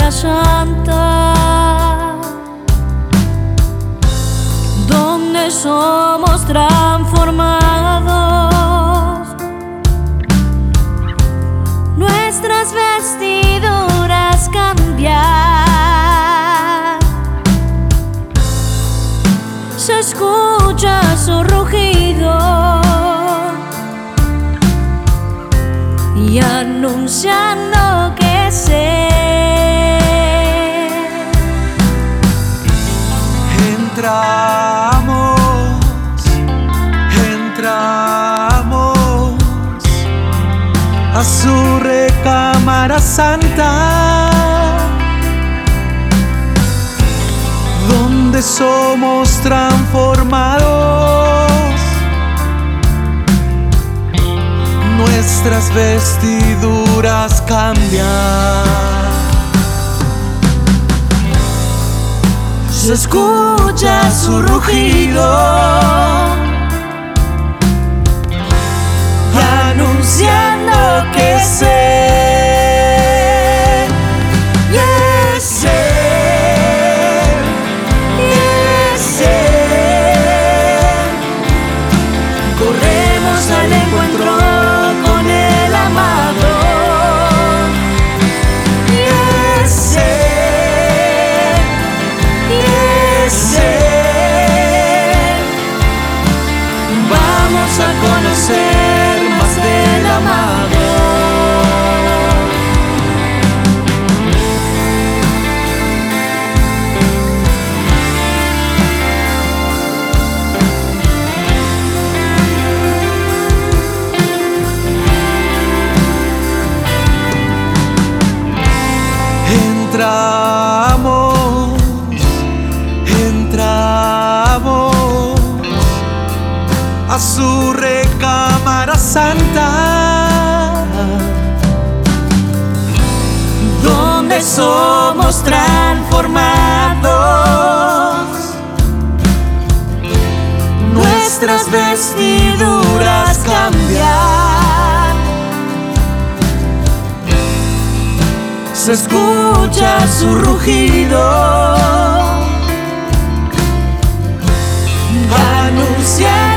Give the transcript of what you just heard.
Cámara Santa, donde somos transformados, nuestras vestiduras cambian, se escucha su rugido y anunciando que entramos a su recámara santa, donde somos transformados, nuestras vestiduras cambian. Se escucha su rugido anunciando que corremos al encuentro con el amado. Vamos a conocer más del amado. Entramos a su recámara santa, donde somos transformados, nuestras vestiduras cambian, se escucha su rugido anunciando